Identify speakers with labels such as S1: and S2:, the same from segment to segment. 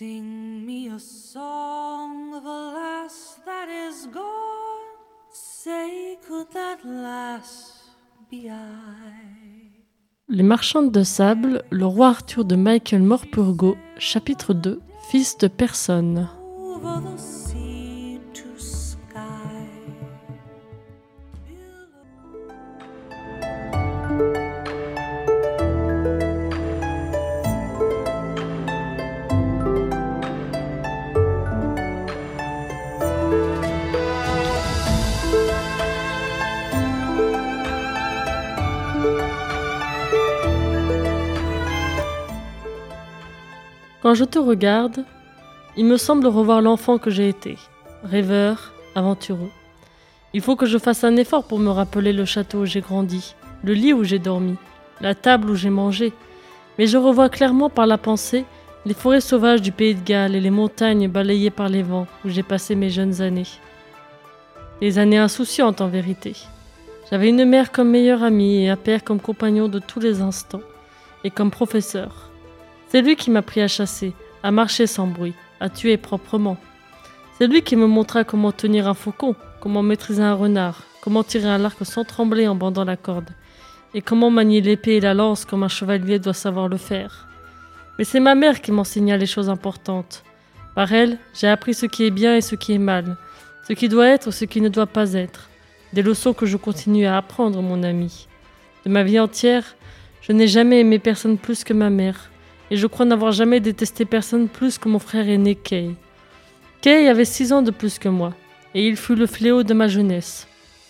S1: Sing me a song of a lass that is gone. Say, could that lass be I?
S2: Les marchandes de sable, le roi Arthur de Michael Morpurgo, chapitre 2, fils de personne.
S1: Over the sea to sky.
S2: Quand je te regarde, il me semble revoir l'enfant que j'ai été, rêveur, aventureux. Il faut que je fasse un effort pour me rappeler le château où j'ai grandi, le lit où j'ai dormi, la table où j'ai mangé, mais je revois clairement par la pensée les forêts sauvages du pays de Galles et les montagnes balayées par les vents où j'ai passé mes jeunes années. Des années insouciantes en vérité. J'avais une mère comme meilleure amie et un père comme compagnon de tous les instants, et comme professeur. C'est lui qui m'a appris à chasser, à marcher sans bruit, à tuer proprement. C'est lui qui me montra comment tenir un faucon, comment maîtriser un renard, comment tirer un arc sans trembler en bandant la corde, et comment manier l'épée et la lance comme un chevalier doit savoir le faire. Mais c'est ma mère qui m'enseigna les choses importantes. Par elle, j'ai appris ce qui est bien et ce qui est mal, ce qui doit être et ce qui ne doit pas être. Des leçons que je continue à apprendre, mon ami. De ma vie entière, je n'ai jamais aimé personne plus que ma mère. Et je crois n'avoir jamais détesté personne plus que mon frère aîné Kay. Kay avait 6 ans de plus que moi, et il fut le fléau de ma jeunesse.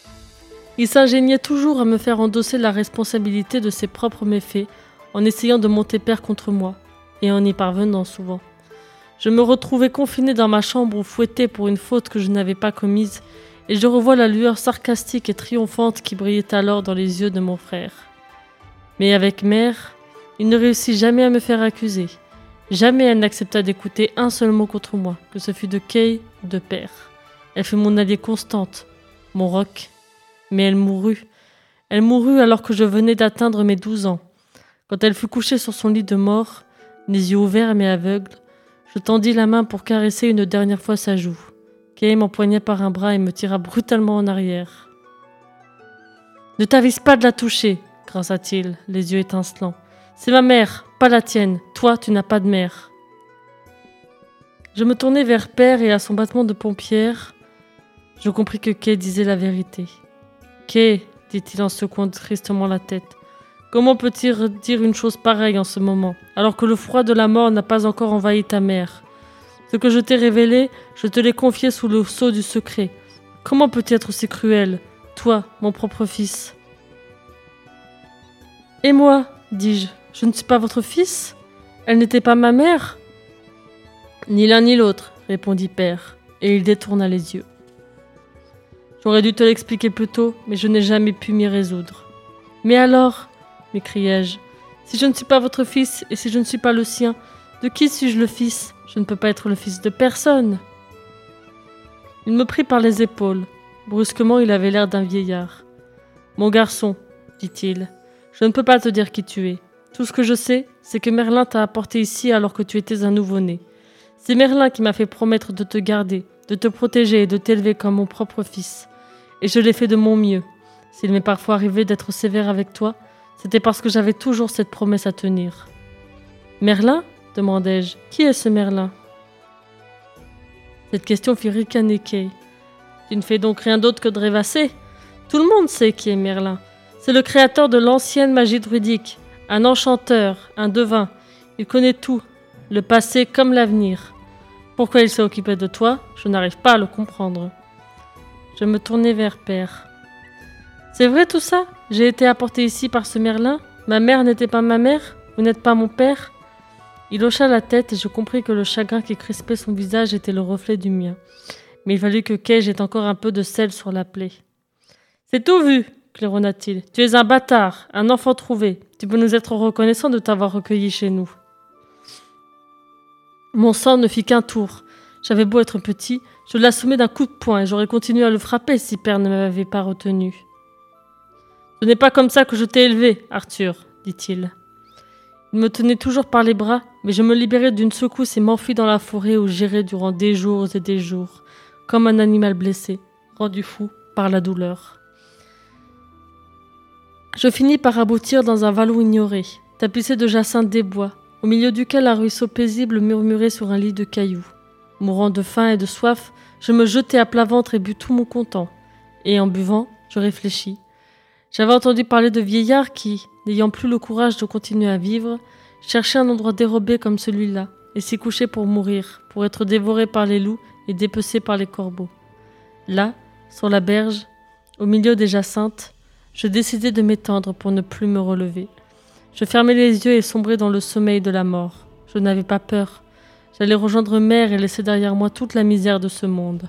S2: Il s'ingéniait toujours à me faire endosser la responsabilité de ses propres méfaits, en essayant de monter père contre moi, et en y parvenant souvent. Je me retrouvais confiné dans ma chambre ou fouetté pour une faute que je n'avais pas commise, et je revois la lueur sarcastique et triomphante qui brillait alors dans les yeux de mon frère. Mais avec mère, il ne réussit jamais à me faire accuser. Jamais elle n'accepta d'écouter un seul mot contre moi, que ce fût de Kay ou de père. Elle fut mon alliée constante, mon roc. Mais elle mourut. Elle mourut alors que je venais d'atteindre mes 12 ans. Quand elle fut couchée sur son lit de mort, les yeux ouverts mais aveugles, je tendis la main pour caresser une dernière fois sa joue. Kay m'empoigna par un bras et me tira brutalement en arrière. « Ne t'avise pas de la toucher !» grinça-t-il, les yeux étincelants. « C'est ma mère, pas la tienne. Toi, tu n'as pas de mère. » Je me tournai vers père et à son battement de paupières, je compris que Kay disait la vérité. « Kay, dit-il en secouant tristement la tête, comment peut-il dire une chose pareille en ce moment, alors que le froid de la mort n'a pas encore envahi ta mère? Ce que je t'ai révélé, je te l'ai confié sous le sceau du secret. Comment peux-tu être aussi cruel, toi, mon propre fils? » « Et moi, dis-je, je ne suis pas votre fils? Elle n'était pas ma mère? » Ni l'un ni l'autre, répondit père, et il détourna les yeux. J'aurais dû te l'expliquer plus tôt, mais je n'ai jamais pu m'y résoudre. Mais alors, m'écriai-je, si je ne suis pas votre fils et si je ne suis pas le sien, de qui suis-je le fils? Je ne peux pas être le fils de personne. Il me prit par les épaules. Brusquement, il avait l'air d'un vieillard. Mon garçon, dit-il, je ne peux pas te dire qui tu es. Tout ce que je sais, c'est que Merlin t'a apporté ici alors que tu étais un nouveau-né. C'est Merlin qui m'a fait promettre de te garder, de te protéger et de t'élever comme mon propre fils. Et je l'ai fait de mon mieux. S'il m'est parfois arrivé d'être sévère avec toi, c'était parce que j'avais toujours cette promesse à tenir. Merlin ? demandai-je. Qui est ce Merlin ? Cette question fit ricaner Kay. Tu ne fais donc rien d'autre que de rêvasser ? Tout le monde sait qui est Merlin. C'est le créateur de l'ancienne magie druidique, un enchanteur, un devin. Il connaît tout, le passé comme l'avenir. Pourquoi il s'est occupé de toi, je n'arrive pas à le comprendre. Je me tournai vers père. C'est vrai tout ça ? J'ai été apporté ici par ce Merlin ? Ma mère n'était pas ma mère ? Vous n'êtes pas mon père ? Il hocha la tête et je compris que le chagrin qui crispait son visage était le reflet du mien. Mais il fallut que Kay jette encore un peu de sel sur la plaie. « C'est tout vu !» claironna-t-il. « Tu es un bâtard, un enfant trouvé. Tu peux nous être reconnaissant de t'avoir recueilli chez nous. » Mon sang ne fit qu'un tour. J'avais beau être petit, je l'assommais d'un coup de poing et j'aurais continué à le frapper si père ne m'avait pas retenu. « Ce n'est pas comme ça que je t'ai élevé, Arthur, dit-il. Il me tenait toujours par les bras, mais je me libérais d'une secousse et m'enfuis dans la forêt où j'irais durant des jours et des jours, comme un animal blessé, rendu fou par la douleur. Je finis par aboutir dans un vallon ignoré, tapissé de jacinthes des bois, au milieu duquel un ruisseau paisible murmurait sur un lit de cailloux. Mourant de faim et de soif, je me jetai à plat ventre et bus tout mon content. Et en buvant, je réfléchis. J'avais entendu parler de vieillards qui, n'ayant plus le courage de continuer à vivre, cherchaient un endroit dérobé comme celui-là, et s'y couchaient pour mourir, pour être dévorés par les loups et dépecés par les corbeaux. Là, sur la berge, au milieu des jacinthes, je décidai de m'étendre pour ne plus me relever. Je fermai les yeux et sombrai dans le sommeil de la mort. Je n'avais pas peur. J'allais rejoindre mère et laisser derrière moi toute la misère de ce monde.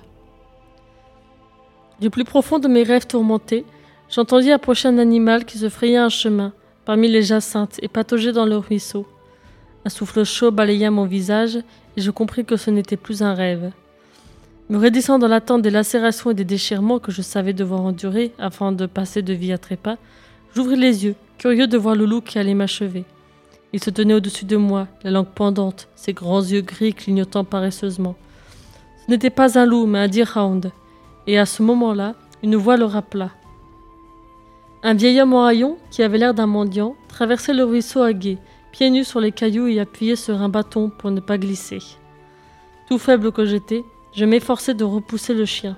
S2: Du plus profond de mes rêves tourmentés, j'entendis approcher un animal qui se frayait un chemin parmi les jacinthes et pataugeait dans le ruisseau. Un souffle chaud balaya mon visage et je compris que ce n'était plus un rêve. Me raidissant dans l'attente des lacérations et des déchirements que je savais devoir endurer afin de passer de vie à trépas, j'ouvris les yeux, curieux de voir le loup qui allait m'achever. Il se tenait au-dessus de moi, la langue pendante, ses grands yeux gris clignotant paresseusement. Ce n'était pas un loup, mais un deerhound, et à ce moment-là, une voix le rappela. Un vieil homme en haillons, qui avait l'air d'un mendiant, traversait le ruisseau à gué, pieds nus sur les cailloux et appuyé sur un bâton pour ne pas glisser. Tout faible que j'étais, je m'efforçai de repousser le chien.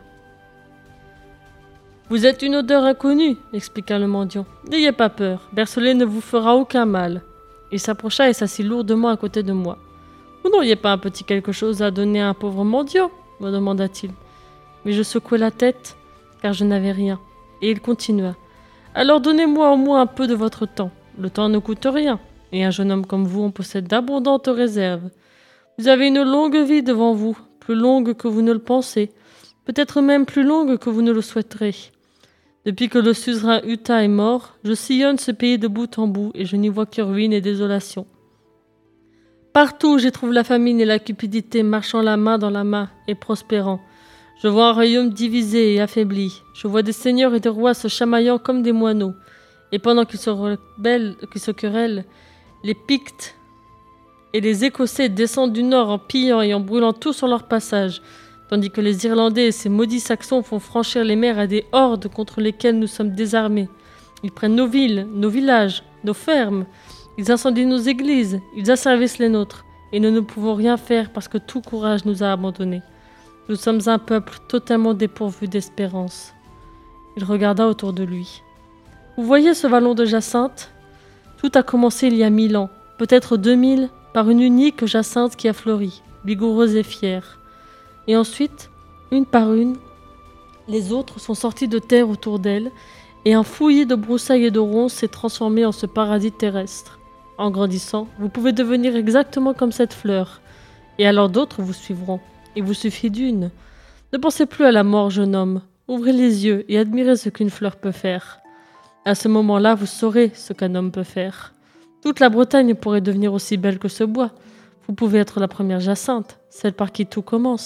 S2: « Vous êtes une odeur inconnue, » expliqua le mendiant. « N'ayez pas peur, Bercelet ne vous fera aucun mal. » Il s'approcha et s'assit lourdement à côté de moi. « Vous n'auriez pas un petit quelque chose à donner à un pauvre mendiant ?» me demanda-t-il. Mais je secouai la tête, car je n'avais rien, et il continua. « Alors donnez-moi au moins un peu de votre temps. Le temps ne coûte rien, et un jeune homme comme vous en possède d'abondantes réserves. Vous avez une longue vie devant vous, plus longue que vous ne le pensez, peut-être même plus longue que vous ne le souhaiterez. Depuis que le suzerain Uta est mort, je sillonne ce pays de bout en bout et je n'y vois que ruines et désolation. Partout, j'y trouve la famine et la cupidité marchant la main dans la main et prospérant. Je vois un royaume divisé et affaibli. Je vois des seigneurs et des rois se chamaillant comme des moineaux. Et pendant qu'ils se querellent, les Pictes et les Écossais descendent du nord en pillant et en brûlant tout sur leur passage, tandis que les Irlandais et ces maudits Saxons font franchir les mers à des hordes contre lesquelles nous sommes désarmés. Ils prennent nos villes, nos villages, nos fermes. Ils incendient nos églises, ils asservissent les nôtres, et nous ne pouvons rien faire parce que tout courage nous a abandonnés. Nous sommes un peuple totalement dépourvu d'espérance. Il regarda autour de lui. Vous voyez ce vallon de jacinthe ? Tout a commencé il y a 1000 ans, peut-être 2000, par une unique jacinthe qui a fleuri, vigoureuse et fière. Et ensuite, une par une, les autres sont sortis de terre autour d'elle, et un fouillis de broussailles et de ronces s'est transformé en ce paradis terrestre. En grandissant, vous pouvez devenir exactement comme cette fleur, et alors d'autres vous suivront. Il vous suffit d'une. Ne pensez plus à la mort, jeune homme. Ouvrez les yeux et admirez ce qu'une fleur peut faire. À ce moment-là, vous saurez ce qu'un homme peut faire. Toute la Bretagne pourrait devenir aussi belle que ce bois. Vous pouvez être la première Jacinthe, celle par qui tout commence. »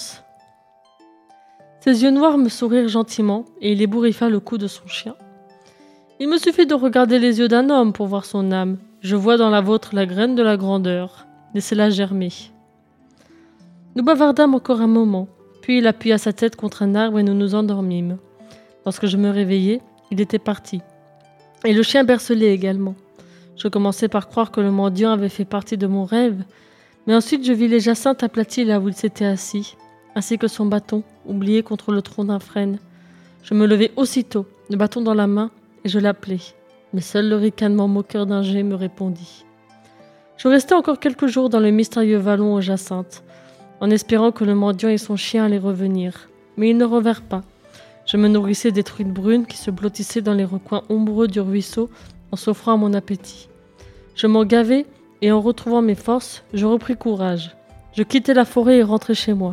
S2: Ses yeux noirs me sourirent gentiment et il ébouriffa le cou de son chien. « Il me suffit de regarder les yeux d'un homme pour voir son âme. Je vois dans la vôtre la graine de la grandeur. Laissez-la germer. » Nous bavardâmes encore un moment, puis il appuya sa tête contre un arbre et nous nous endormîmes. Lorsque je me réveillai, il était parti. Et le chien Bercelet également. Je commençais par croire que le mendiant avait fait partie de mon rêve, mais ensuite je vis les jacinthes aplaties là où il s'était assis, ainsi que son bâton, oublié contre le tronc d'un frêne. Je me levai aussitôt, le bâton dans la main, et je l'appelai. Mais seul le ricanement moqueur d'un geai me répondit. Je restai encore quelques jours dans le mystérieux vallon aux jacinthes, en espérant que le mendiant et son chien allaient revenir. Mais ils ne revinrent pas. Je me nourrissais des truites brunes qui se blottissaient dans les recoins ombreux du ruisseau en s'offrant à mon appétit. Je m'en gavai et en retrouvant mes forces, je repris courage. Je quittai la forêt et rentrai chez moi.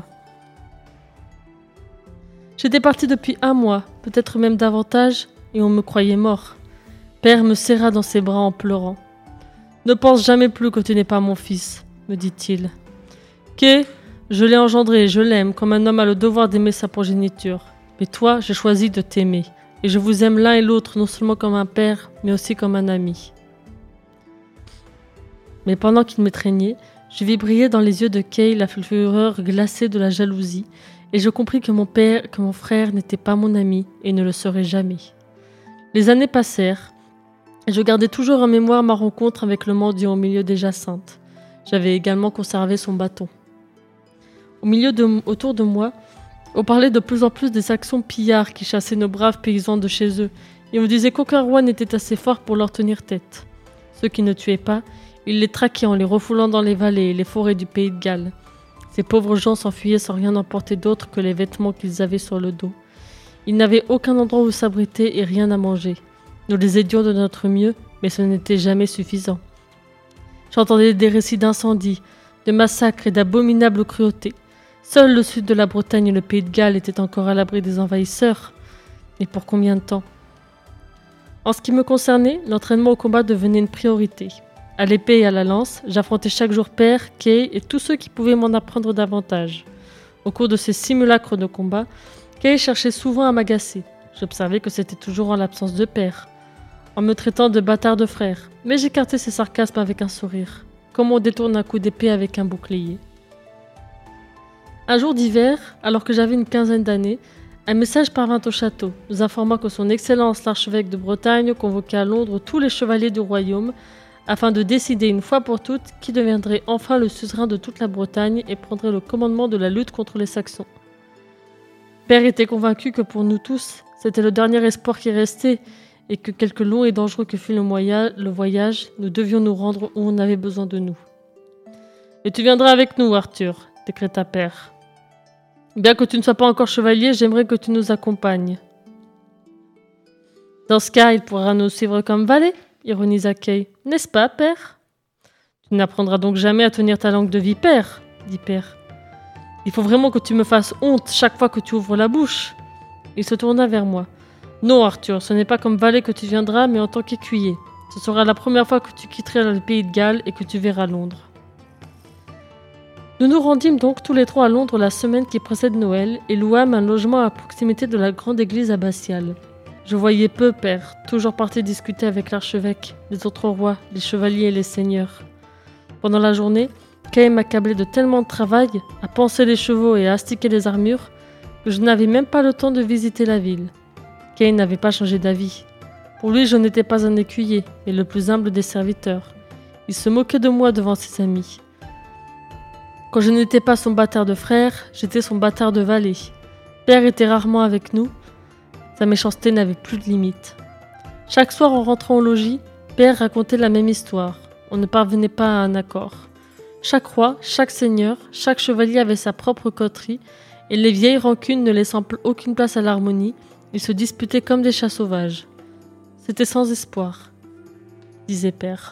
S2: J'étais parti depuis 1 mois, peut-être même davantage, et on me croyait mort. Père me serra dans ses bras en pleurant. « Ne pense jamais plus que tu n'es pas mon fils, » me dit-il. « Qu'est ? Je l'ai engendré et je l'aime, comme un homme a le devoir d'aimer sa progéniture. Mais toi, j'ai choisi de t'aimer, et je vous aime l'un et l'autre non seulement comme un père, mais aussi comme un ami. » Mais pendant qu'il m'étreignait, je vis briller dans les yeux de Kay la fureur glacée de la jalousie, et je compris que mon frère n'était pas mon ami et ne le serait jamais. Les années passèrent, et je gardais toujours en mémoire ma rencontre avec le mendiant au milieu des jacinthes. J'avais également conservé son bâton. Autour de moi, on parlait de plus en plus des Saxons pillards qui chassaient nos braves paysans de chez eux, et on disait qu'aucun roi n'était assez fort pour leur tenir tête. Ceux qui ne tuaient pas, ils les traquaient en les refoulant dans les vallées et les forêts du pays de Galles. Ces pauvres gens s'enfuyaient sans rien emporter d'autre que les vêtements qu'ils avaient sur le dos. Ils n'avaient aucun endroit où s'abriter et rien à manger. Nous les aidions de notre mieux, mais ce n'était jamais suffisant. J'entendais des récits d'incendies, de massacres et d'abominables cruautés. Seul le sud de la Bretagne et le pays de Galles étaient encore à l'abri des envahisseurs. Mais pour combien de temps ? En ce qui me concernait, l'entraînement au combat devenait une priorité. À l'épée et à la lance, j'affrontais chaque jour Père, Kay et tous ceux qui pouvaient m'en apprendre davantage. Au cours de ces simulacres de combat, Kay cherchait souvent à m'agacer. J'observais que c'était toujours en l'absence de Père, en me traitant de bâtard de frère, mais j'écartais ses sarcasmes avec un sourire, comme on détourne un coup d'épée avec un bouclier. Un jour d'hiver, alors que j'avais une quinzaine d'années, un message parvint au château, nous informant que son Excellence l'archevêque de Bretagne convoquait à Londres tous les chevaliers du royaume afin de décider une fois pour toutes qui deviendrait enfin le suzerain de toute la Bretagne et prendrait le commandement de la lutte contre les Saxons. Père était convaincu que pour nous tous, c'était le dernier espoir qui restait et que quelque long et dangereux que fût le voyage, nous devions nous rendre où on avait besoin de nous. « Et tu viendras avec nous, Arthur », décréta Père. « Bien que tu ne sois pas encore chevalier, j'aimerais que tu nous accompagnes. »« Dans ce cas, il pourra nous suivre comme valet », ironisa Kay. « N'est-ce pas, Père ?»« Tu n'apprendras donc jamais à tenir ta langue de vipère, » dit Père. « Il faut vraiment que tu me fasses honte chaque fois que tu ouvres la bouche. » Il se tourna vers moi. « Non, Arthur, ce n'est pas comme valet que tu viendras, mais en tant qu'écuyer. Ce sera la première fois que tu quitteras le pays de Galles et que tu verras Londres. » Nous nous rendîmes donc tous les trois à Londres la semaine qui précède Noël et louâmes un logement à proximité de la grande église abbatiale. Je voyais peu Père, toujours parti discuter avec l'archevêque, les autres rois, les chevaliers et les seigneurs. Pendant la journée, Kay m'accablait de tellement de travail, à panser les chevaux et à astiquer les armures, que je n'avais même pas le temps de visiter la ville. Kay n'avait pas changé d'avis. Pour lui, je n'étais pas un écuyer, mais le plus humble des serviteurs. Il se moquait de moi devant ses amis. Quand je n'étais pas son bâtard de frère, j'étais son bâtard de valet. Père était rarement avec nous. Sa méchanceté n'avait plus de limite. Chaque soir en rentrant au logis, Père racontait la même histoire. On ne parvenait pas à un accord. Chaque roi, chaque seigneur, chaque chevalier avait sa propre coterie, et les vieilles rancunes ne laissant aucune place à l'harmonie, ils se disputaient comme des chats sauvages. C'était sans espoir, disait Père.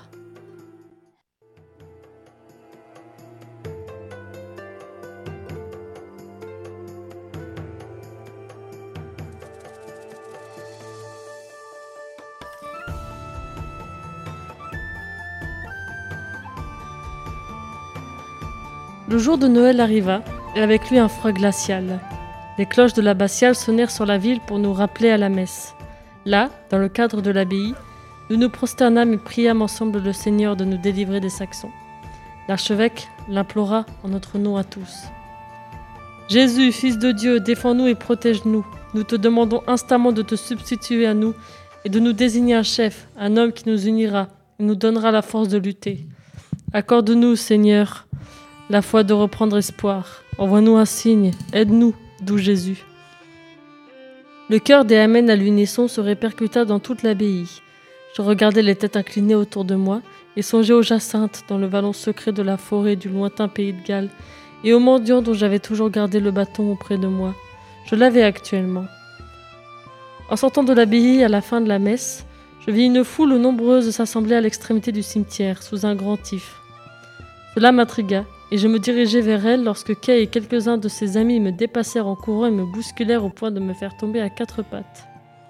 S2: Le jour de Noël arriva, et avec lui un froid glacial. Les cloches de l'abbatiale sonnèrent sur la ville pour nous rappeler à la messe. Là, dans le cadre de l'abbaye, nous nous prosternâmes et priâmes ensemble le Seigneur de nous délivrer des Saxons. L'archevêque l'implora en notre nom à tous. « Jésus, Fils de Dieu, défends-nous et protège-nous. Nous te demandons instamment de te substituer à nous et de nous désigner un chef, un homme qui nous unira et nous donnera la force de lutter. Accorde-nous, Seigneur, la foi de reprendre espoir. Envoie-nous un signe, aide-nous, doux Jésus. » Le chœur des Amen à l'unisson se répercuta dans toute l'abbaye. Je regardais les têtes inclinées autour de moi et songeais aux jacinthes dans le vallon secret de la forêt du lointain pays de Galles et aux mendiants dont j'avais toujours gardé le bâton auprès de moi. Je l'avais actuellement. En sortant de l'abbaye à la fin de la messe, je vis une foule nombreuse s'assembler à l'extrémité du cimetière, sous un grand if. Cela m'intrigua, et je me dirigeais vers elle lorsque Kay et quelques-uns de ses amis me dépassèrent en courant et me bousculèrent au point de me faire tomber à quatre pattes.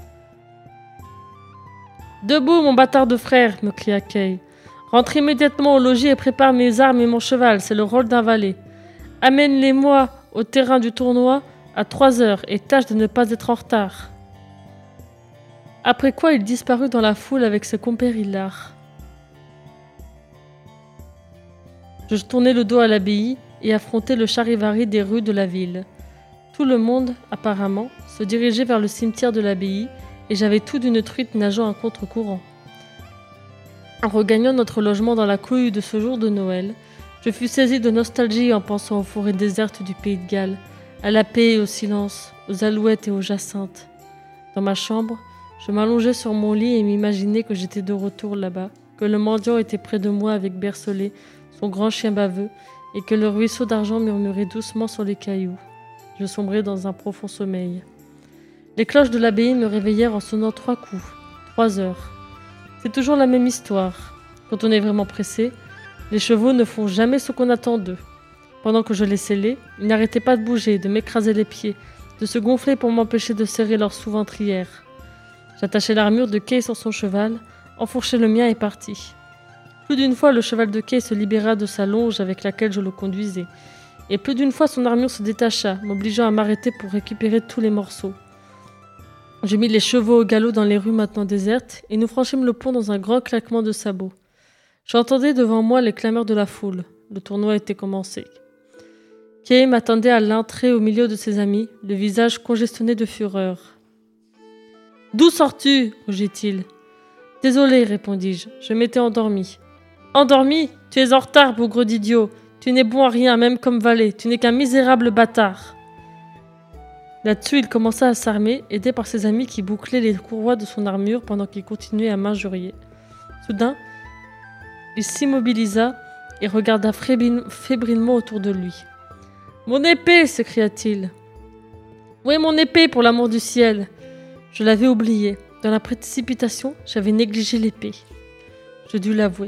S2: « Debout, mon bâtard de frère !» me cria Kay. « Rentre immédiatement au logis et prépare mes armes et mon cheval, c'est le rôle d'un valet. Amène-les-moi au terrain du tournoi à 3 heures et tâche de ne pas être en retard. » Après quoi il disparut dans la foule avec ses compères hilars. Je tournai le dos à l'abbaye et affrontai le charivari des rues de la ville. Tout le monde, apparemment, se dirigeait vers le cimetière de l'abbaye et j'avais tout d'une truite nageant à contre-courant. En regagnant notre logement dans la cohue de ce jour de Noël, je fus saisi de nostalgie en pensant aux forêts désertes du pays de Galles, à la paix et au silence, aux alouettes et aux jacinthes. Dans ma chambre, je m'allongeais sur mon lit et m'imaginais que j'étais de retour là-bas, que le mendiant était près de moi avec Bercelet, son grand chien baveux, et que le ruisseau d'argent murmurait doucement sur les cailloux. Je sombrais dans un profond sommeil. Les cloches de l'abbaye me réveillèrent en sonnant 3 coups, 3 heures. C'est toujours la même histoire. Quand on est vraiment pressé, les chevaux ne font jamais ce qu'on attend d'eux. Pendant que je les scellais, ils n'arrêtaient pas de bouger, de m'écraser les pieds, de se gonfler pour m'empêcher de serrer leur sous-ventrière. J'attachai l'armure de Kay sur son cheval, enfourchai le mien et partis. Plus d'une fois, le cheval de Kay se libéra de sa longe avec laquelle je le conduisais, et plus d'une fois son armure se détacha, m'obligeant à m'arrêter pour récupérer tous les morceaux. Je mis les chevaux au galop dans les rues maintenant désertes, et nous franchîmes le pont dans un grand claquement de sabots. J'entendais devant moi les clameurs de la foule. Le tournoi était commencé. Kay m'attendait à l'entrée au milieu de ses amis, le visage congestionné de fureur. « D'où sors-tu » rugit-il. « Désolé, répondis-je, je m'étais endormi. »« Endormi ? Tu es en retard, bougre d'idiot. Tu n'es bon à rien, même comme valet. Tu n'es qu'un misérable bâtard. » Là-dessus, il commença à s'armer, aidé par ses amis qui bouclaient les courroies de son armure pendant qu'il continuait à m'injurier. Soudain, il s'immobilisa et regarda fébrilement autour de lui. « Mon épée !» s'écria-t-il. « Où est mon épée, pour l'amour du ciel ?» Je l'avais oublié. Dans la précipitation, j'avais négligé l'épée. Je dus l'avouer.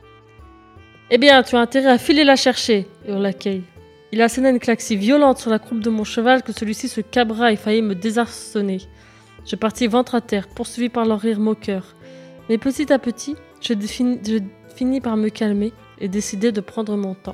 S2: « Eh bien, tu as intérêt à filer la chercher !» hurla Kay. Il asséna une claque si violente sur la croupe de mon cheval que celui-ci se cabra et faillit me désarçonner. Je partis ventre à terre, poursuivi par leur rire moqueur. Mais petit à petit, je finis par me calmer et décidai de prendre mon temps.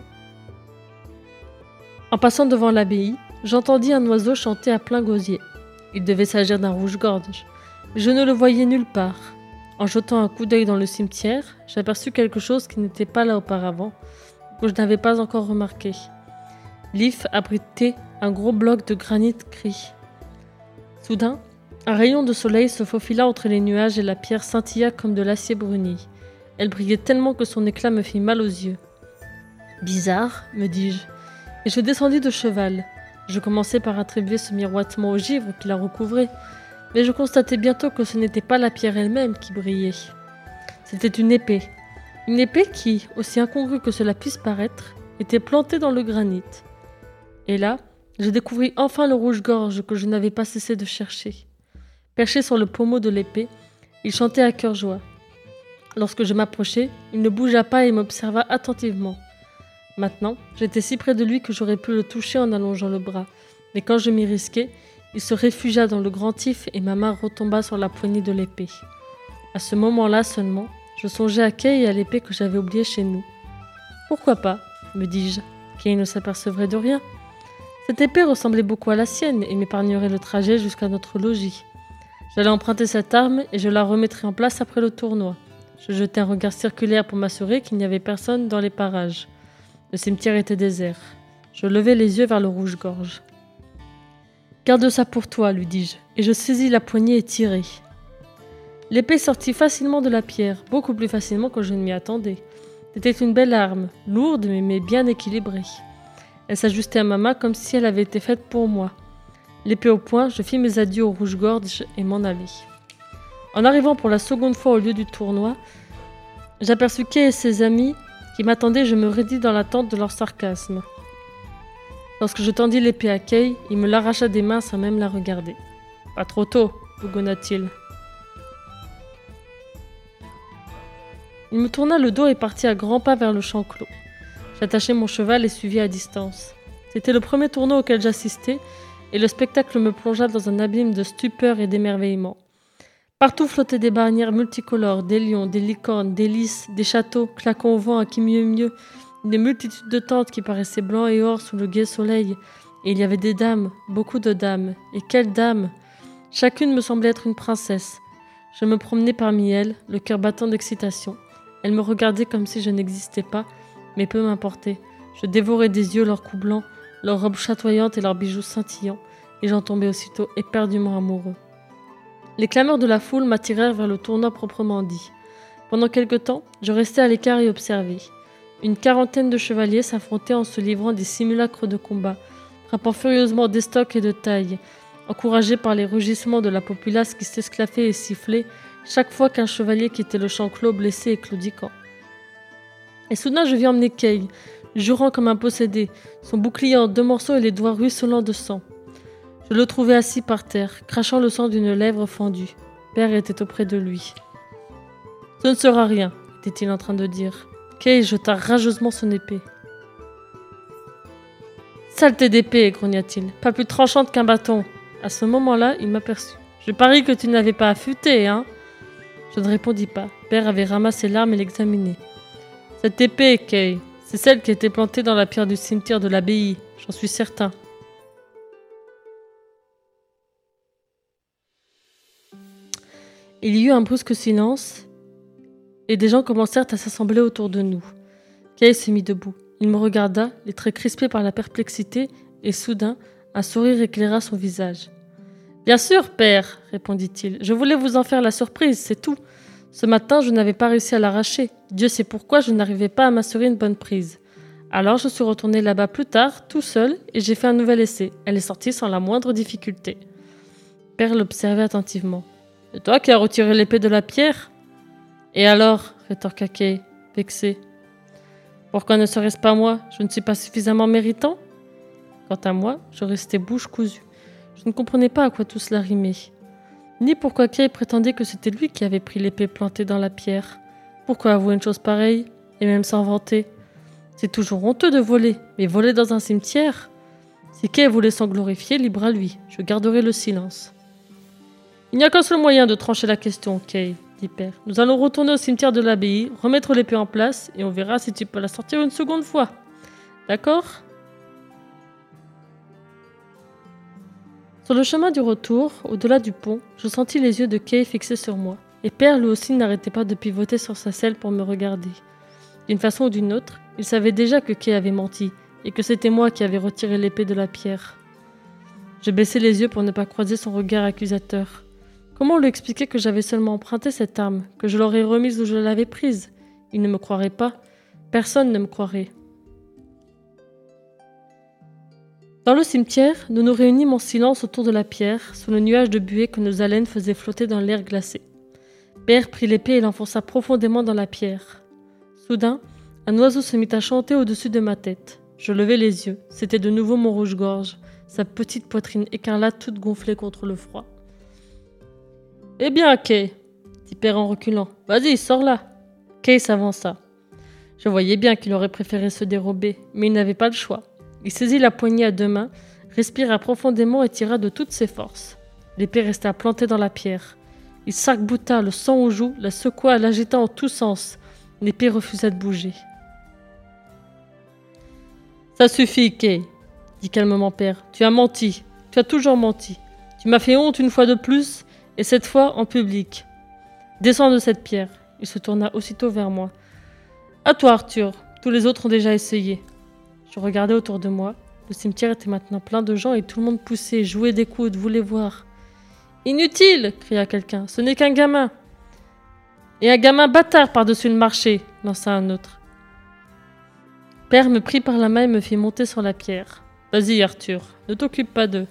S2: En passant devant l'abbaye, j'entendis un oiseau chanter à plein gosier. Il devait s'agir d'un rouge-gorge. Je ne le voyais nulle part. En jetant un coup d'œil dans le cimetière, j'aperçus quelque chose qui n'était pas là auparavant, que je n'avais pas encore remarqué. L'if abritait un gros bloc de granit gris. Soudain, un rayon de soleil se faufila entre les nuages et la pierre scintilla comme de l'acier bruni. Elle brillait tellement que son éclat me fit mal aux yeux. « Bizarre, me dis-je, et je descendis de cheval. Je commençai par attribuer ce miroitement au givre qui la recouvrait, mais je constatai bientôt que ce n'était pas la pierre elle-même qui brillait. C'était une épée qui, aussi incongrue que cela puisse paraître, était plantée dans le granit. Et là, je découvris enfin le rouge-gorge que je n'avais pas cessé de chercher. Perché sur le pommeau de l'épée, il chantait à cœur joie. Lorsque je m'approchai, il ne bougea pas et m'observa attentivement. Maintenant, j'étais si près de lui que j'aurais pu le toucher en allongeant le bras, mais quand je m'y risquai, il se réfugia dans le grand if et ma main retomba sur la poignée de l'épée. À ce moment-là seulement, je songeais à Kay et à l'épée que j'avais oubliée chez nous. Pourquoi pas, me dis-je, Kay ne s'apercevrait de rien. Cette épée ressemblait beaucoup à la sienne et m'épargnerait le trajet jusqu'à notre logis. J'allais emprunter cette arme et je la remettrai en place après le tournoi. Je jetai un regard circulaire pour m'assurer qu'il n'y avait personne dans les parages. Le cimetière était désert. Je levai les yeux vers le rouge-gorge. « Garde ça pour toi, lui dis-je, et je saisis la poignée et tirai. L'épée sortit facilement de la pierre, beaucoup plus facilement que je ne m'y attendais. C'était une belle arme, lourde mais bien équilibrée. Elle s'ajustait à ma main comme si elle avait été faite pour moi. L'épée au poing, je fis mes adieux au rouge-gorge et m'en allai. En arrivant pour la seconde fois au lieu du tournoi, j'aperçus Kay et ses amis qui m'attendaient. Je me raidis dans l'attente de leur sarcasme. Lorsque je tendis l'épée à Kay, il me l'arracha des mains sans même la regarder. « Pas trop tôt » bougonna-t-il. Il me tourna le dos et partit à grands pas vers le champ clos. J'attachai mon cheval et suivis à distance. C'était le premier tournoi auquel j'assistais, et le spectacle me plongea dans un abîme de stupeur et d'émerveillement. Partout flottaient des bannières multicolores, des lions, des licornes, des lys, des châteaux, claquant au vent à qui mieux, des multitudes de tentes qui paraissaient blancs et or sous le gai soleil, et il y avait des dames, beaucoup de dames, et quelles dames! Chacune me semblait être une princesse. Je me promenais parmi elles, le cœur battant d'excitation. Elles me regardaient comme si je n'existais pas, Mais peu m'importait. Je dévorais des yeux leurs coups blancs, leurs robes chatoyantes et leurs bijoux scintillants, et j'en tombais aussitôt éperdument amoureux. Les clameurs de la foule m'attirèrent vers le tournoi proprement dit. Pendant quelque temps, je restais à l'écart et observais. Une quarantaine de chevaliers s'affrontaient en se livrant des simulacres de combat, frappant furieusement d'estoc et de taille, encouragés par les rugissements de la populace qui s'esclaffait et sifflait chaque fois qu'un chevalier quittait le champ clos blessé et claudiquant. Et soudain je vis emmener Kay, jurant comme un possédé, son bouclier en 2 morceaux et les doigts ruisselants de sang. Je le trouvai assis par terre, crachant le sang d'une lèvre fendue. Père était auprès de lui. « Ce ne sera rien », était-il en train de dire. Kay jeta rageusement son épée. « Saleté d'épée !» grogna-t-il. « Pas plus tranchante qu'un bâton !» À ce moment-là, il m'aperçut. « Je parie que tu n'avais pas affûté, hein ?» Je ne répondis pas. Père avait ramassé l'arme et l'examinait. « Cette épée, Kay, c'est celle qui était plantée dans la pierre du cimetière de l'abbaye, j'en suis certain. » Il y eut un brusque silence et des gens commencèrent à s'assembler autour de nous. Kay se mit debout. Il me regarda, les traits crispés par la perplexité, et soudain, un sourire éclaira son visage. « Bien sûr, père, répondit-il. Je voulais vous en faire la surprise, c'est tout. Ce matin, je n'avais pas réussi à l'arracher. Dieu sait pourquoi je n'arrivais pas à m'assurer une bonne prise. Alors je suis retourné là-bas plus tard, tout seul, et j'ai fait un nouvel essai. Elle est sortie sans la moindre difficulté. » Père l'observait attentivement. « C'est toi qui as retiré l'épée de la pierre ?»« Et alors ?» rétorqua Kay, vexé. « Pourquoi ne serait-ce pas moi ? Je ne suis pas suffisamment méritant ?» Quant à moi, je restais bouche cousue. Je ne comprenais pas à quoi tout cela rimait. Ni pourquoi Kay prétendait que c'était lui qui avait pris l'épée plantée dans la pierre. Pourquoi avouer une chose pareille, et même s'en vanter ? C'est toujours honteux de voler, mais voler dans un cimetière ? Si Kay voulait s'en glorifier, libre à lui, je garderai le silence. « Il n'y a qu'un seul moyen de trancher la question, Kay, dit Père. Nous allons retourner au cimetière de l'abbaye, remettre l'épée en place, et on verra si tu peux la sortir une seconde fois. D'accord ?» Sur le chemin du retour, au-delà du pont, je sentis les yeux de Kay fixés sur moi, et Père lui aussi n'arrêtait pas de pivoter sur sa selle pour me regarder. D'une façon ou d'une autre, il savait déjà que Kay avait menti, et que c'était moi qui avais retiré l'épée de la pierre. Je baissai les yeux pour ne pas croiser son regard accusateur. Comment lui expliquer que j'avais seulement emprunté cette arme, que je l'aurais remise où je l'avais prise ? Il ne me croirait pas. Personne ne me croirait. Dans le cimetière, nous nous réunîmes en silence autour de la pierre, sous le nuage de buée que nos haleines faisaient flotter dans l'air glacé. Père prit l'épée et l'enfonça profondément dans la pierre. Soudain, un oiseau se mit à chanter au-dessus de ma tête. Je levai les yeux. C'était de nouveau mon rouge-gorge, sa petite poitrine écarlate toute gonflée contre le froid. « Eh bien, Kay, dit Père en reculant. Vas-y, sors là. » Kay s'avança. Je voyais bien qu'il aurait préféré se dérober, mais il n'avait pas le choix. Il saisit la poignée à 2 mains, respira profondément et tira de toutes ses forces. L'épée resta plantée dans la pierre. Il s'arc-bouta, le sang aux joues, la secoua, l'agita en tous sens. L'épée refusa de bouger. « Ça suffit, Kay, dit calmement Père. Tu as menti. Tu as toujours menti. Tu m'as fait honte une fois de plus, et cette fois en public. Descends de cette pierre. » Il se tourna aussitôt vers moi. « À toi, Arthur. Tous les autres ont déjà essayé. » Je regardais autour de moi. Le cimetière était maintenant plein de gens et tout le monde poussait, jouait des coudes, voulait voir. « Inutile !» cria quelqu'un. « Ce n'est qu'un gamin. »« Et un gamin bâtard par-dessus le marché !» lança un autre. Père me prit par la main et me fit monter sur la pierre. « Vas-y, Arthur, ne t'occupe pas d'eux. »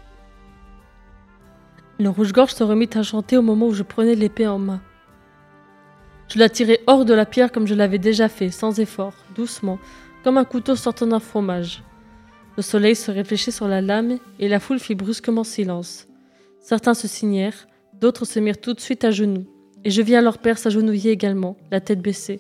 S2: Le rouge-gorge se remit à chanter au moment où je prenais l'épée en main. Je la tirai hors de la pierre comme je l'avais déjà fait, sans effort, doucement, comme un couteau sortant d'un fromage. Le soleil se réfléchit sur la lame et la foule fit brusquement silence. Certains se signèrent, d'autres se mirent tout de suite à genoux, et je vis alors Père s'agenouiller également, la tête baissée.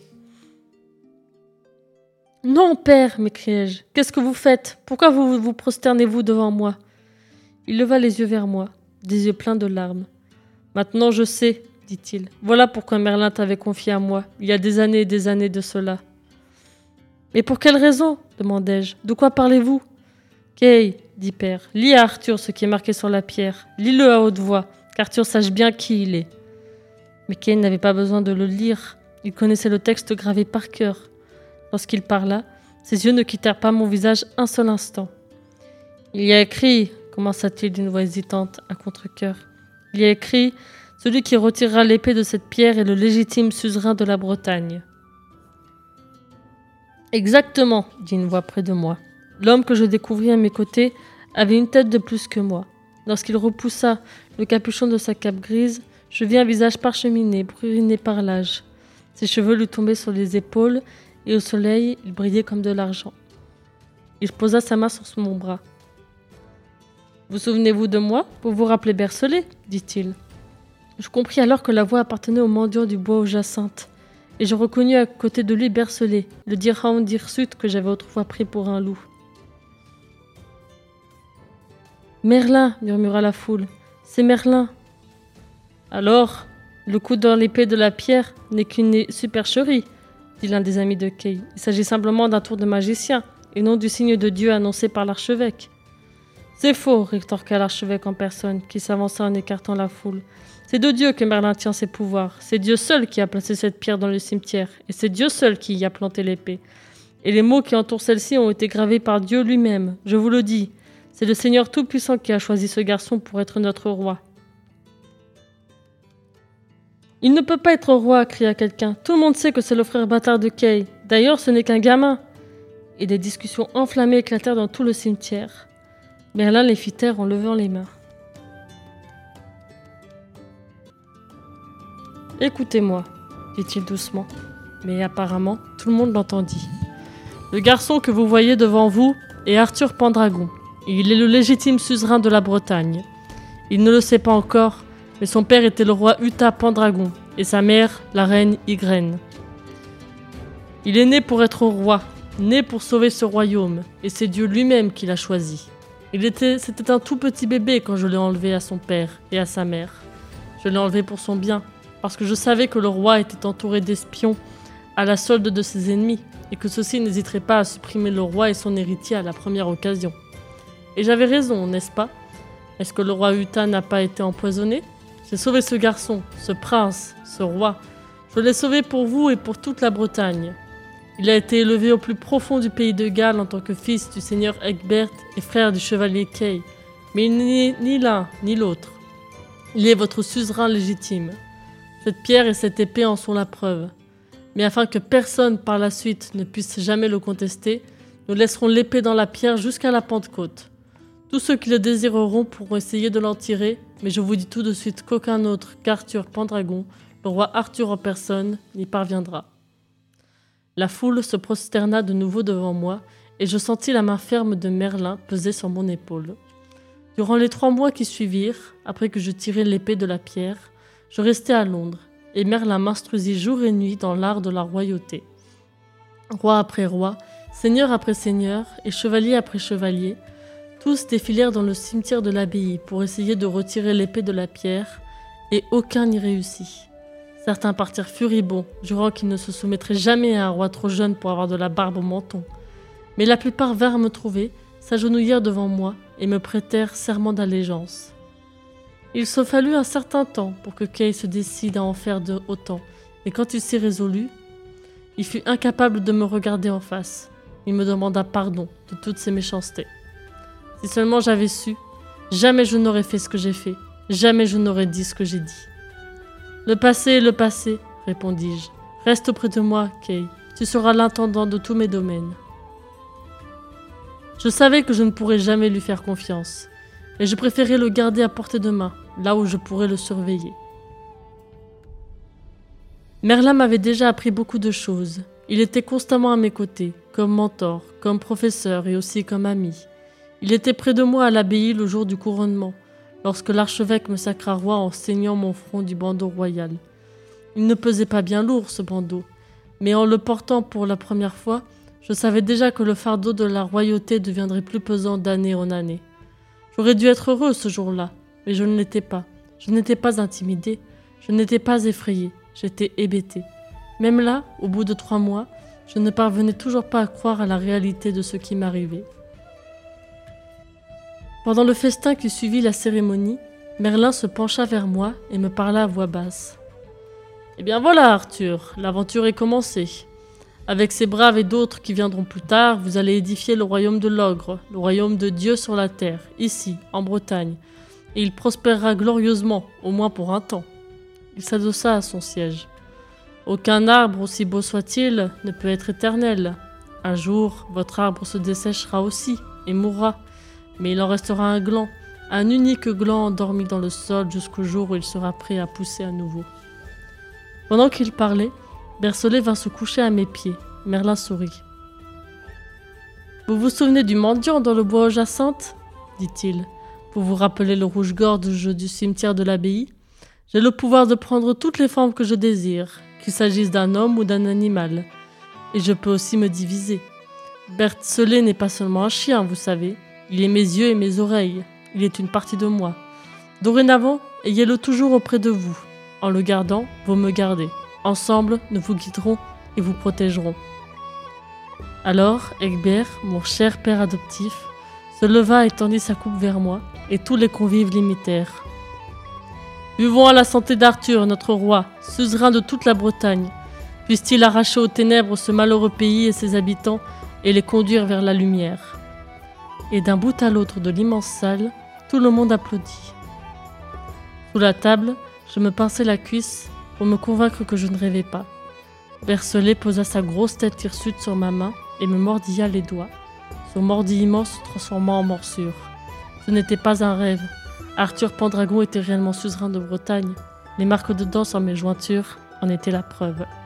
S2: « Non, Père !» m'écriai-je. « Qu'est-ce que vous faites ? Pourquoi vous prosternez-vous devant moi ?» Il leva les yeux vers moi, des yeux pleins de larmes. « Maintenant je sais, dit-il. Voilà pourquoi Merlin t'avait confié à moi, il y a des années et des années de cela. » « Mais pour quelle raison ? demandai-je. De quoi parlez-vous ? Kay, dit Père, lis à Arthur ce qui est marqué sur la pierre. Lis-le à haute voix, qu'Arthur sache bien qui il est. Mais Kay n'avait pas besoin de le lire. Il connaissait le texte gravé par cœur. Lorsqu'il parla, ses yeux ne quittèrent pas mon visage un seul instant. « Il y a écrit, commença-t-il d'une voix hésitante, à contre-cœur, il y a écrit, celui qui retirera l'épée de cette pierre est le légitime suzerain de la Bretagne. » Exactement, dit une voix près de moi. L'homme que je découvris à mes côtés avait une tête de plus que moi. Lorsqu'il repoussa le capuchon de sa cape grise, je vis un visage parcheminé, bruniné par l'âge. Ses cheveux lui tombaient sur les épaules et au soleil, il brillait comme de l'argent. Il posa sa main sur mon bras. « Vous souvenez-vous de moi ? Vous vous rappelez Bercelet ?» dit-il. Je compris alors que la voix appartenait au mendiant du bois aux Jacinthes, et je reconnus à côté de lui Bercelet, le dirham d'Hirsute que j'avais autrefois pris pour un loup. « Merlin !» murmura la foule. « C'est Merlin !» Alors, le coup dans l'épée de la pierre n'est qu'une supercherie, dit l'un des amis de Kay. Il s'agit simplement d'un tour de magicien, et non du signe de Dieu annoncé par l'archevêque. C'est faux, rétorqua l'archevêque en personne, qui s'avança en écartant la foule. C'est de Dieu que Merlin tient ses pouvoirs. C'est Dieu seul qui a placé cette pierre dans le cimetière, et c'est Dieu seul qui y a planté l'épée. Et les mots qui entourent celle-ci ont été gravés par Dieu lui-même, je vous le dis. C'est le Seigneur Tout-Puissant qui a choisi ce garçon pour être notre roi. « Il ne peut pas être roi !» cria quelqu'un. « Tout le monde sait que c'est le frère bâtard de Kay. D'ailleurs, ce n'est qu'un gamin !» Et des discussions enflammées éclatèrent dans tout le cimetière. Merlin les fit taire en levant les mains. « Écoutez-moi, dit-il doucement, mais apparemment tout le monde l'entendit. Le garçon que vous voyez devant vous est Arthur Pendragon. Il est le légitime suzerain de la Bretagne. Il ne le sait pas encore, mais son père était le roi Uta Pendragon et sa mère la reine Ygraine. Il est né pour être roi, né pour sauver ce royaume, et c'est Dieu lui-même qui l'a choisi. C'était un tout petit bébé quand je l'ai enlevé à son père et à sa mère. Je l'ai enlevé pour son bien, parce que je savais que le roi était entouré d'espions à la solde de ses ennemis, et que ceux-ci n'hésiteraient pas à supprimer le roi et son héritier à la première occasion. Et j'avais raison, n'est-ce pas ? Est-ce que le roi Uta n'a pas été empoisonné ? J'ai sauvé ce garçon, ce prince, ce roi. Je l'ai sauvé pour vous et pour toute la Bretagne. Il a été élevé au plus profond du pays de Galles en tant que fils du seigneur Egbert et frère du chevalier Kay. Mais il n'est ni l'un ni l'autre. Il est votre suzerain légitime. Cette pierre et cette épée en sont la preuve. Mais afin que personne par la suite ne puisse jamais le contester, nous laisserons l'épée dans la pierre jusqu'à la Pentecôte. Tous ceux qui le désireront pourront essayer de l'en tirer, mais je vous dis tout de suite qu'aucun autre qu'Arthur Pendragon, le roi Arthur en personne, n'y parviendra. La foule se prosterna de nouveau devant moi, et je sentis la main ferme de Merlin peser sur mon épaule. Durant les 3 mois qui suivirent, après que je tirai l'épée de la pierre, je restai à Londres, et Merlin m'instruisit jour et nuit dans l'art de la royauté. Roi après roi, seigneur après seigneur, et chevalier après chevalier, tous défilèrent dans le cimetière de l'abbaye pour essayer de retirer l'épée de la pierre, et aucun n'y réussit. Certains partirent furibonds, jurant qu'ils ne se soumettraient jamais à un roi trop jeune pour avoir de la barbe au menton. Mais la plupart vinrent me trouver, s'agenouillèrent devant moi et me prêtèrent serment d'allégeance. Il se fallut un certain temps pour que Kay se décide à en faire de autant, et quand il s'y résolut, il fut incapable de me regarder en face. Il me demanda pardon de toutes ses méchancetés. Si seulement j'avais su, jamais je n'aurais fait ce que j'ai fait, jamais je n'aurais dit ce que j'ai dit. « Le passé est le passé, répondis-je. Reste auprès de moi, Kay. Tu seras l'intendant de tous mes domaines. Je savais que je ne pourrais jamais lui faire confiance, et je préférais le garder à portée de main, là où je pourrais le surveiller. Merlin m'avait déjà appris beaucoup de choses. Il était constamment à mes côtés, comme mentor, comme professeur et aussi comme ami. Il était près de moi à l'abbaye le jour du couronnement, lorsque l'archevêque me sacra roi en ceignant mon front du bandeau royal. Il ne pesait pas bien lourd, ce bandeau, mais en le portant pour la première fois, je savais déjà que le fardeau de la royauté deviendrait plus pesant d'année en année. J'aurais dû être heureux ce jour-là, mais je ne l'étais pas. Je n'étais pas intimidé, je n'étais pas effrayé, j'étais hébété. Même là, au bout de 3 mois, je ne parvenais toujours pas à croire à la réalité de ce qui m'arrivait. Pendant le festin qui suivit la cérémonie, Merlin se pencha vers moi et me parla à voix basse. « Eh bien voilà, Arthur, l'aventure est commencée. Avec ces braves et d'autres qui viendront plus tard, vous allez édifier le royaume de l'ogre, le royaume de Dieu sur la terre, ici, en Bretagne. Et il prospérera glorieusement, au moins pour un temps. Il s'adossa à son siège. Aucun arbre, aussi beau soit-il, ne peut être éternel. Un jour, votre arbre se desséchera aussi et mourra, mais il en restera un gland, un unique gland endormi dans le sol jusqu'au jour où il sera prêt à pousser à nouveau. Pendant qu'il parlait, Bercelet vint se coucher à mes pieds. Merlin sourit. « Vous vous souvenez du mendiant dans le bois aux Jacinthes ?» dit-il. « Vous vous rappelez le rouge-gorge du cimetière de l'abbaye ? J'ai le pouvoir de prendre toutes les formes que je désire, qu'il s'agisse d'un homme ou d'un animal. Et je peux aussi me diviser. Bercelet n'est pas seulement un chien, vous savez. Il est mes yeux et mes oreilles. Il est une partie de moi. Dorénavant, ayez-le toujours auprès de vous. En le gardant, vous me gardez. Ensemble, nous vous guiderons et vous protégerons. » Alors, Egbert, mon cher père adoptif, se leva et tendit sa coupe vers moi, et tous les convives l'imitèrent. « Buvons à la santé d'Arthur, notre roi, suzerain de toute la Bretagne. Puisse-t-il arracher aux ténèbres ce malheureux pays et ses habitants et les conduire vers la lumière. » Et d'un bout à l'autre de l'immense salle, tout le monde applaudit. Sous la table, je me pinçai la cuisse pour me convaincre que je ne rêvais pas. Bercelet posa sa grosse tête hirsute sur ma main et me mordilla les doigts. Son mordillement se transforma en morsure. Ce n'était pas un rêve. Arthur Pendragon était réellement suzerain de Bretagne. Les marques de dents sur mes jointures en étaient la preuve.